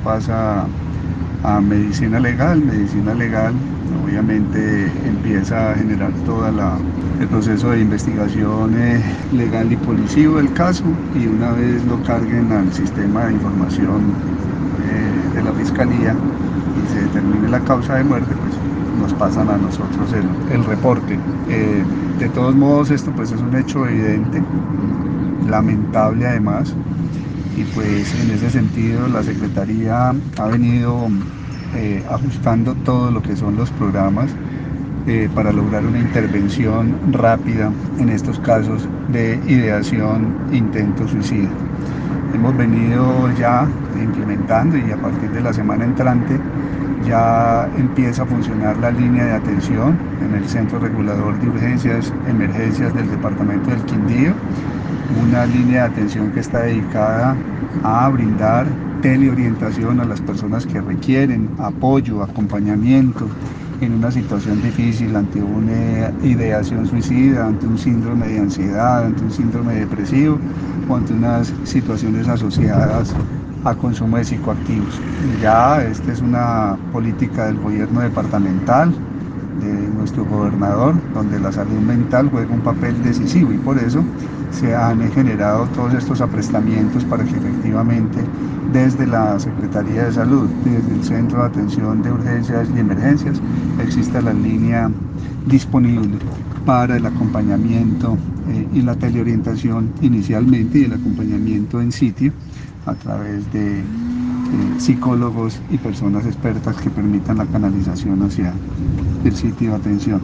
pasa a medicina legal. Medicina legal obviamente empieza a generar el proceso de investigación legal y policivo del caso, y una vez lo carguen al sistema de información de la fiscalía y se determine la causa de muerte, pues nos pasan a nosotros el reporte. De todos modos, esto pues es un hecho evidente, lamentable además, y pues en ese sentido la Secretaría ha venido ajustando todo lo que son los programas para lograr una intervención rápida en estos casos de ideación, intento suicida. Hemos venido ya implementando, y a partir de la semana entrante ya empieza a funcionar la línea de atención en el Centro Regulador de Urgencias, Emergencias del Departamento del Quindío, una línea de atención que está dedicada a brindar teleorientación a las personas que requieren apoyo, acompañamiento en una situación difícil, ante una ideación suicida, ante un síndrome de ansiedad, ante un síndrome depresivo o ante unas situaciones asociadas a consumo de psicoactivos. Ya esta es una política del gobierno departamental, de nuestro gobernador, donde la salud mental juega un papel decisivo, y por eso se han generado todos estos aprestamientos para que efectivamente desde la Secretaría de Salud, desde el Centro de Atención de Urgencias y Emergencias, exista la línea disponible para el acompañamiento y la teleorientación inicialmente, y el acompañamiento en sitio a través de psicólogos y personas expertas que permitan la canalización hacia el sitio de atención.